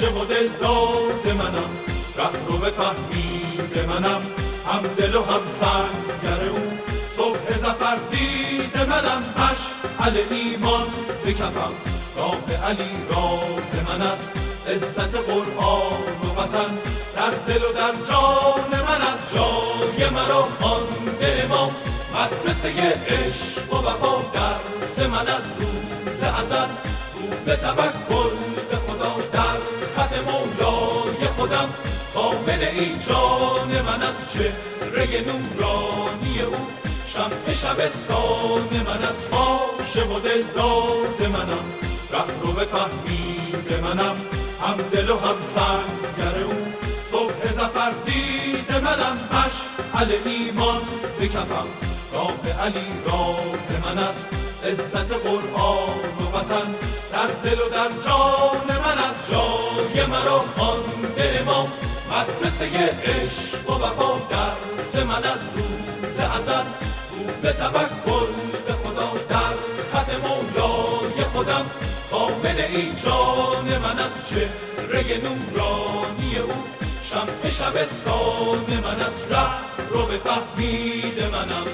عاشق و دل داد منم، ره رو بفهمید منم، هم دل و هم سنگر او، صبح زفر دید منم، مشعل ایمان به کفم، راه علی راه من است، عزت قرآن و وطن در دل و در جان من است، جای مرا خوانده امام، مدرسه عشق و وفا، درس من از روز ازل، رو به توکل به خدا، در خط مولای خودم، کامل ای جان من از چهره نورانی او، شمع شبستان من از عاشق و دل داد منم، ره رو بفهمید منم، هم دل و هم سنگر او، صبح زفر دید منم، مشعل ایمان به کفم، راه علی راه من است، عزت قرآن و وطن در دل و در جان من است، جای مرا خوانده امام، مدرسه عشق و وفا، درس من از روز ازل، رو به توکل به خدا، در خط مولای خودم، کامل ای جان من از چهره نورانی او، شمع شبستان من از ره رو بفهمید منم.